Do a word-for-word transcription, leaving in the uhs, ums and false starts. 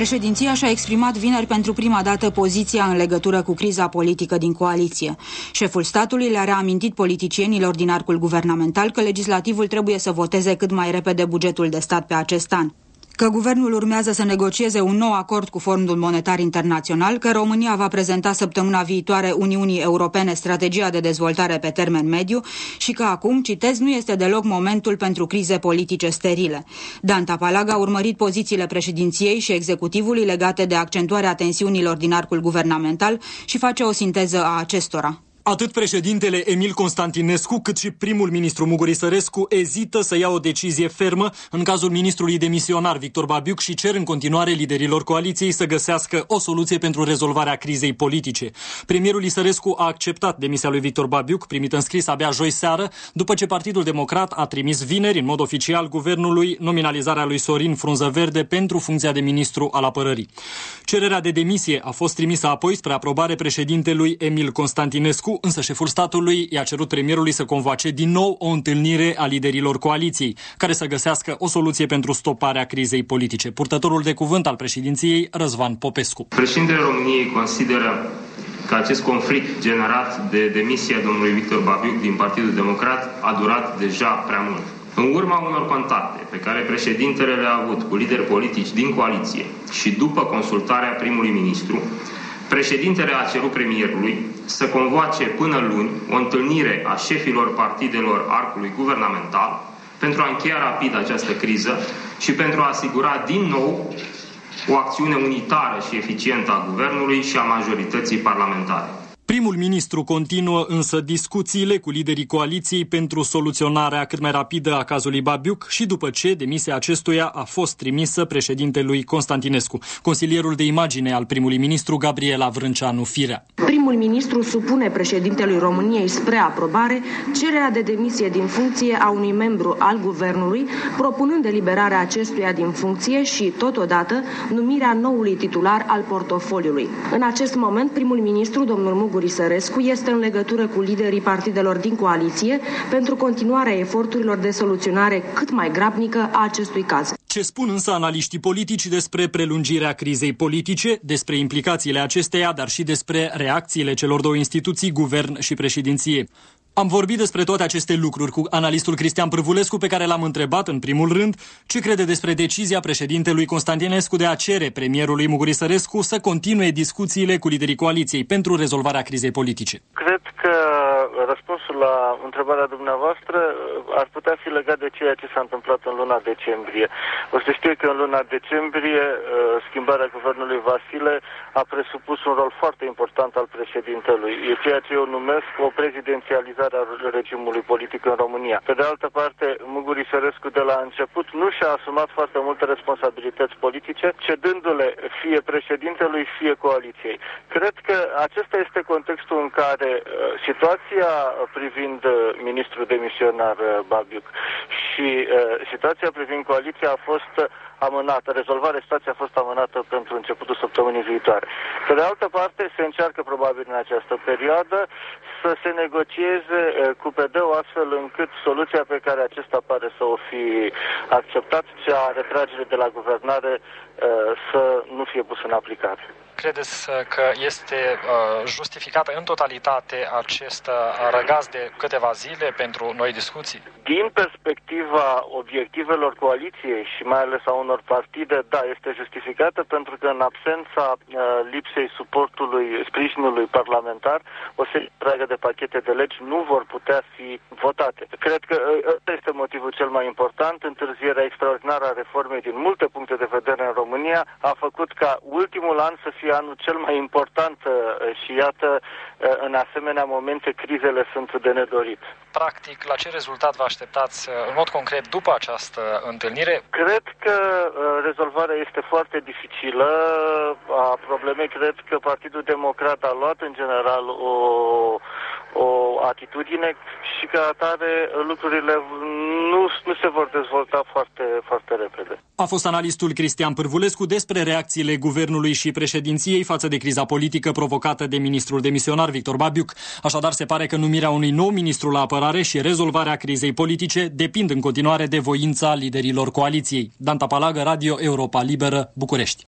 Președinția și-a exprimat vineri pentru prima dată poziția în legătură cu criza politică din coaliție. Șeful statului le-a reamintit politicienilor din arcul guvernamental că legislativul trebuie să voteze cât mai repede bugetul de stat pe acest an, că guvernul urmează să negocieze un nou acord cu Fondul Monetar Internațional, că România va prezenta săptămâna viitoare Uniunii Europene strategia de dezvoltare pe termen mediu și că acum, citez, nu este deloc momentul pentru crize politice sterile. Dan Tapalaga a urmărit pozițiile președinției și executivului legate de accentuarea tensiunilor din arcul guvernamental și face o sinteză a acestora. Atât președintele Emil Constantinescu, cât și primul ministru Muguri Sărescu ezită să ia o decizie fermă în cazul ministrului demisionar Victor Babiuc și cer în continuare liderilor coaliției să găsească o soluție pentru rezolvarea crizei politice. Premierul Sărescu a acceptat demisia lui Victor Babiuc, primită în scris abia joi seară, după ce Partidul Democrat a trimis vineri, în mod oficial, guvernului nominalizarea lui Sorin Frunză Verde pentru funcția de ministru al apărării. Cererea de demisie a fost trimisă apoi spre aprobare președintelui Emil Constantinescu, însă șeful statului i-a cerut premierului să convoace din nou o întâlnire a liderilor coaliției, care să găsească o soluție pentru stoparea crizei politice. Purtătorul de cuvânt al președinției, Răzvan Popescu. Președintele României consideră că acest conflict generat de demisia domnului Victor Babiuc din Partidul Democrat a durat deja prea mult. În urma unor contacte pe care președintele le-a avut cu lideri politici din coaliție și după consultarea primului ministru, președintele a cerut premierului să convoace până luni o întâlnire a șefilor partidelor arcului guvernamental pentru a încheia rapid această criză și pentru a asigura din nou o acțiune unitară și eficientă a guvernului și a majorității parlamentare. Primul ministru continuă însă discuțiile cu liderii coaliției pentru soluționarea cât mai rapidă a cazului Babiuc și după ce demisia acestuia a fost trimisă președintelui Constantinescu. Consilierul de imagine al primului ministru, Gabriela Vrânceanu Firea. Primul ministru supune președintelui României spre aprobare cererea de demisie din funcție a unui membru al guvernului, propunând eliberarea acestuia din funcție și, totodată, numirea noului titular al portofoliului. În acest moment, primul ministru, domnul Muguri Sărescu, este în legătură cu liderii partidelor din coaliție pentru continuarea eforturilor de soluționare cât mai grabnică a acestui caz. Ce spun însă analiștii politici despre prelungirea crizei politice, despre implicațiile acesteia, dar și despre reacțiile celor două instituții, guvern și președinție? Am vorbit despre toate aceste lucruri cu analistul Cristian Pârvulescu, pe care l-am întrebat în primul rând ce crede despre decizia președintelui Constantinescu de a cere premierului Muguri Sărescu să continue discuțiile cu liderii coaliției pentru rezolvarea crizei politice. Cred că răspunsul la întrebarea dumneavoastră ar putea fi legat de ceea ce s-a întâmplat în luna decembrie. O să știe că în luna decembrie schimbarea guvernului Vasile a presupus un rol foarte important al președintelui. E ceea ce eu numesc o prezidențializare a regimului politic în România. Pe de altă parte, Muguri Sărescu de la început nu și-a asumat foarte multe responsabilități politice, cedându-le fie președintelui, fie coaliției. Cred că acesta este contextul în care uh, situația privind uh, ministrul demisionar uh, Babiuc și uh, situația privind coaliția a fost uh, amânată, rezolvarea situației a fost amânată pentru începutul săptămânii viitoare. Pe de altă parte, se încearcă probabil în această perioadă să se negocieze cu P D-ul astfel încât soluția pe care acesta pare să o fi acceptat, cea retragere de la guvernare, să nu fie pusă în aplicare. Credeți că este justificată în totalitate acest răgaz de câteva zile pentru noi discuții? Din perspectiva obiectivelor coaliției și mai ales a unor partide, da, este justificată pentru că în absența lipsei suportului, sprijinului parlamentar, o serie întreagă de pachete de legi nu vor putea fi votate. Cred că ăsta este motivul cel mai important. Întârzierea extraordinară a reformei din multe puncte de vedere în România a făcut ca ultimul an să fie anul cel mai important și iată, în asemenea momente, crizele sunt de nedorit. Practic, la ce rezultat vă așteptați în mod concret după această întâlnire? Cred că rezolvarea este foarte dificilă a problemei. Cred că Partidul Democrat a luat în general o, o atitudine și ca atare lucrurile nu, nu se vor dezvolta foarte, foarte repede. A fost analistul Cristian Pârvulescu despre reacțiile guvernului și președinției față de criza politică provocată de ministrul demisionar Victor Babiuc. Așadar, se pare că numirea unui nou ministru la apărare și rezolvarea crizei politice depind în continuare de voința liderilor coaliției. Dan Tapalaga, Radio Europa Liberă, București.